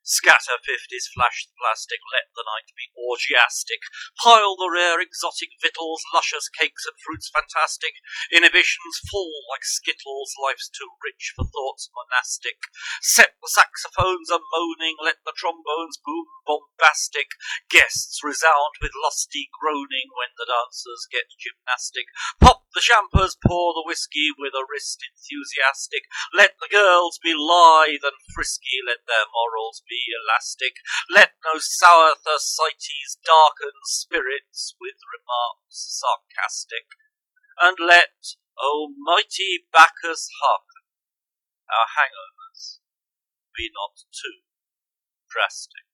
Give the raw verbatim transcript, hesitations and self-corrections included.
Scatter fifties, flash the plastic, let the night be orgiastic. Pile the rare exotic victuals, luscious cakes and fruits fantastic. Inhibitions fall like skittles, life's too rich for thoughts monastic. Set the saxophones a-moaning, let the trombones boom bombastic. Guests resound with lusty groaning when the dancers get gymnastic. Pop the champers, pour the whiskey with a wrist enthusiastic. Let the girls be lithe and frisky, let their morals be elastic. Let no sour Thersites darken spirits with remarks sarcastic. And let, O mighty Bacchus, hearken, our hangovers be not too drastic.